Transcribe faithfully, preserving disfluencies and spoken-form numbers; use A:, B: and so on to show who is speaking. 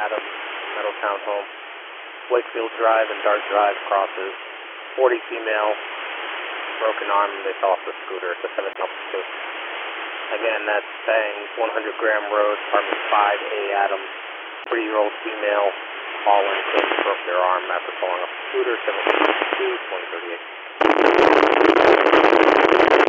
A: Adams, Middletown home. Wakefield Drive and Dart Drive crosses. forty female, broken arm, they fell off the scooter at the seven two. Again, that's Bangs, one hundred Graham Road, apartment five A Adams. three-year-old female, fallen, broke their arm after falling off the scooter, seven two, twenty thirty-eight.